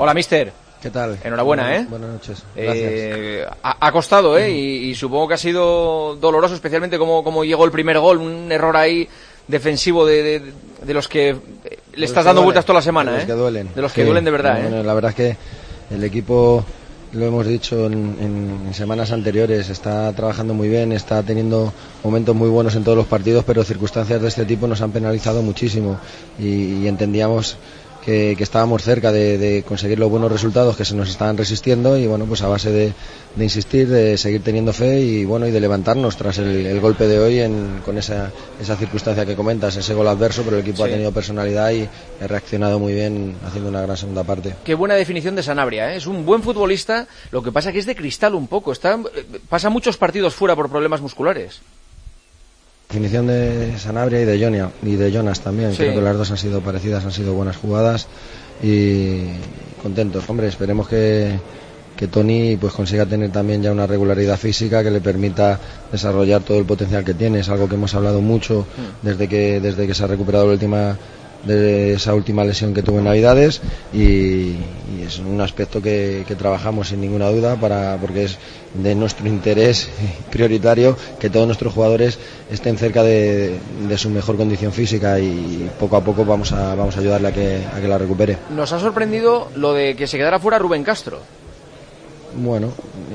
Hola, mister. ¿Qué tal? Enhorabuena, ¿eh? Buenas noches. Gracias. Ha costado, ¿eh? Y supongo que ha sido doloroso, especialmente como llegó el primer gol, un error ahí defensivo de los que le estás dando vueltas toda la semana, de los que duelen. De los que duelen de verdad, bueno, la verdad es que el equipo, lo hemos dicho en semanas anteriores, está trabajando muy bien, está teniendo momentos muy buenos en todos los partidos, pero circunstancias de este tipo nos han penalizado muchísimo y entendíamos que estábamos cerca de conseguir los buenos resultados que se nos estaban resistiendo, y bueno, pues a base de insistir, de seguir teniendo fe y bueno, y de levantarnos tras el golpe de hoy con esa circunstancia que comentas, ese gol adverso, pero el equipo ha tenido personalidad y ha reaccionado muy bien haciendo una gran segunda parte. Qué buena definición de Sanabria, ¿eh? Es un buen futbolista, lo que pasa que es de cristal un poco, pasa muchos partidos fuera por problemas musculares. Definición de Sanabria y de Jonas también. Sí. Creo que las dos han sido parecidas, han sido buenas jugadas y contentos. Hombre, esperemos que Toni pues consiga tener también ya una regularidad física que le permita desarrollar todo el potencial que tiene. Es algo que hemos hablado mucho desde que se ha recuperado de esa última lesión que tuvo en Navidades, y es un aspecto que trabajamos sin ninguna duda porque es de nuestro interés prioritario que todos nuestros jugadores estén cerca de su mejor condición física, y poco a poco vamos a ayudarle a que la recupere. Nos ha sorprendido lo de que se quedara fuera Rubén Castro. Bueno,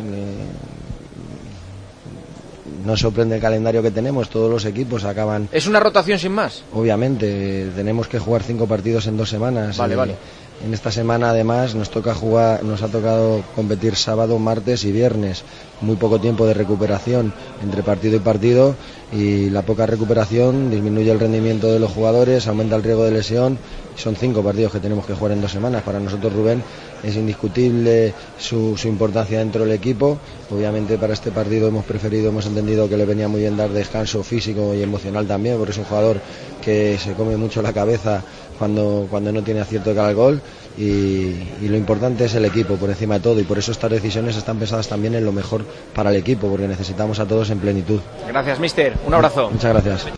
no sorprende el calendario que tenemos, todos los equipos acaban... ¿Es una rotación sin más? Obviamente, tenemos que jugar 5 partidos en 2 semanas. Vale. En esta semana además nos ha tocado competir sábado, martes y viernes. Muy poco tiempo de recuperación entre partido y partido, y la poca recuperación disminuye el rendimiento de los jugadores, aumenta el riesgo de lesión. Son 5 partidos que tenemos que jugar en 2 semanas. Para nosotros, Rubén, es indiscutible su importancia dentro del equipo. Obviamente para este partido hemos entendido que le venía muy bien dar descanso físico y emocional también, porque es un jugador que se come mucho la cabeza cuando no tiene acierto de cara al gol, y lo importante es el equipo por encima de todo, y por eso estas decisiones están pensadas también en lo mejor para el equipo, porque necesitamos a todos en plenitud. Gracias, mister. Un abrazo. Muchas gracias.